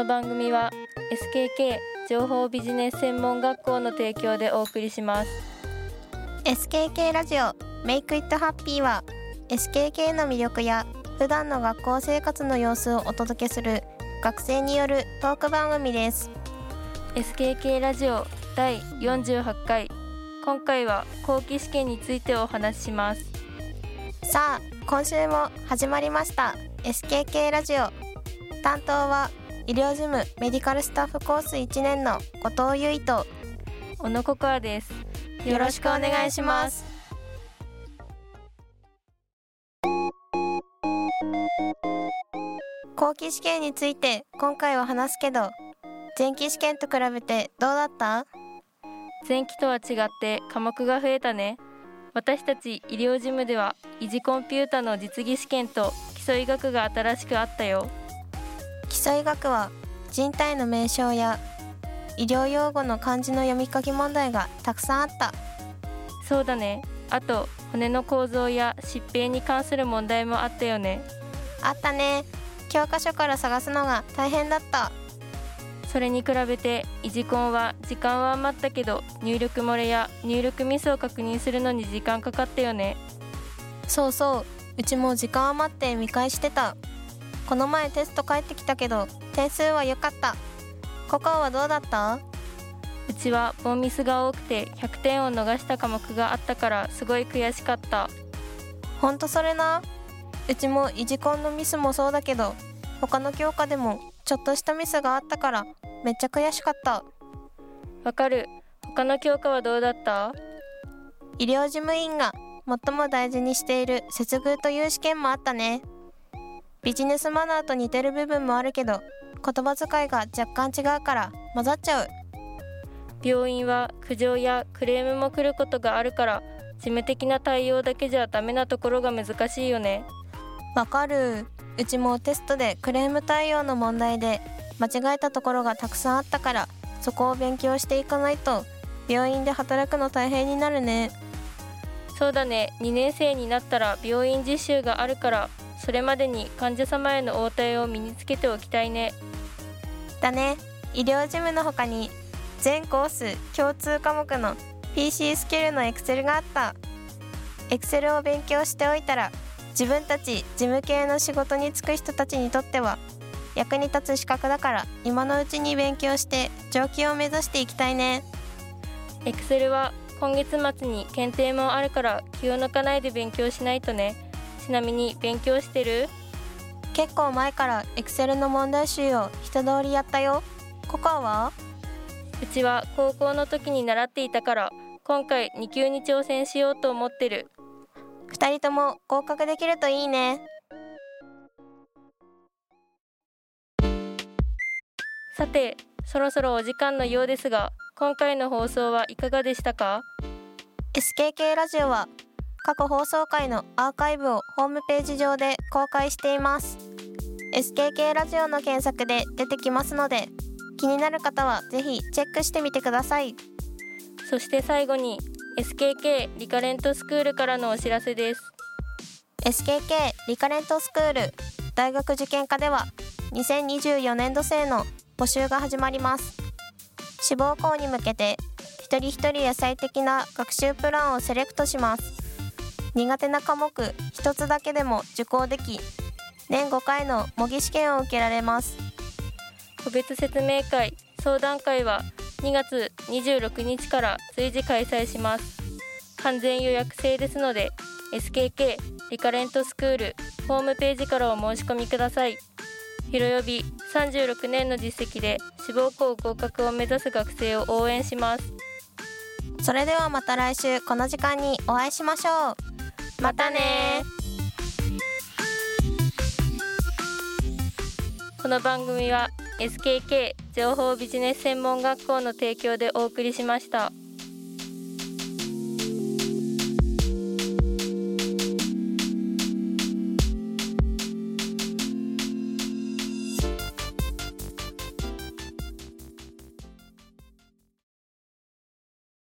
の番組は SKK 情報ビジネス専門学校の提供でお送りします。 SKK ラジオ Make It Happy は SKK の魅力や普段の学校生活の様子をお届けする学生によるトーク番組です。 SKK ラジオ第48回、今回は後期試験についてお話しします。 さあ今週も始まりました SKK ラジオ。担当は医療事務メディカルスタッフコース1年の後藤優衣と小野ココアです。 よろしくお願いします。後期試験について今回は話すけど、前期試験と比べてどうだった？ 前期とは違って科目が増えたね。私たち医療事務では維持コンピュータの実技試験と基礎医学が新しくあったよ。 基礎医学は人体の名称や医療用語の漢字の読み書き問題がたくさんあった。 そうだね。あと骨の構造や疾病に関する問題もあったよね。 あったね。教科書から探すのが大変だった。 それに比べて維持コンは時間は余ったけど、入力漏れや入力ミスを確認するのに時間かかったよね。 そうそう、うちも時間余って見返してた。この前テスト返ってきたけど点数は良かった。ココアはどうだった？ うちはボンミスが多くて100点を逃した科目があったからすごい悔しかった。 ほんとそれな。うちも維持コンのミスもそうだけど、他の教科でもちょっとしたミスがあったからめっちゃ悔しかった。 わかる。他の教科はどうだった？ 医療事務員が最も大事にしている接遇という試験もあったね。ビジネスマナーと似てる部分もあるけど、言葉遣いが若干違うから混ざっちゃう。 病院は苦情やクレームも来ることがあるから、事務的な対応だけじゃダメなところが難しいよね。 わかる。うちもテストでクレーム対応の問題で間違えたところがたくさんあったから、そこを勉強していかないと病院で働くの大変になるね。 そうだね。2年生になったら病院実習があるから、それまでに患者様への応対を身につけておきたいね。 だね。医療事務の他に全コース共通科目の PC スキルの Excel があった。 Excel を勉強しておいたら、自分たち事務系の仕事に就く人たちにとっては役に立つ資格だから、今のうちに勉強して上級を目指していきたいね。 Excel は今月末に検定もあるから気を抜かないで勉強しないとね。ちなみに勉強してる？ 結構前から Excel の問題集を一通りやったよ。ココアは？ うちは高校の時に習っていたから、今回2級に挑戦しようと思ってる。 2人とも合格できるといいね。 さて、そろそろお時間のようですが、今回の放送はいかがでしたか？ SKK ラジオは過去放送回のアーカイブをホームページ上で公開しています。 SKK ラジオの検索で出てきますので、気になる方はぜひチェックしてみてください。 そして最後に SKK リカレントスクールからのお知らせです。 SKK リカレントスクール大学受験科では2024年度生の募集が始まります。志望校に向けて一人一人野菜的な学習プランをセレクトします。苦手な科目一つだけでも受講でき、年5回の模擬試験を受けられます。 個別説明会、相談会は2月26日から随時開催します。完全予約制ですので、 SKK リカレントスクールホームページからお申し込みください。広予備36年の実績で志望校合格を目指す学生を応援します。 それではまた来週この時間にお会いしましょう。またね。 この番組は SKK 情報ビジネス専門学校の提供でお送りしました。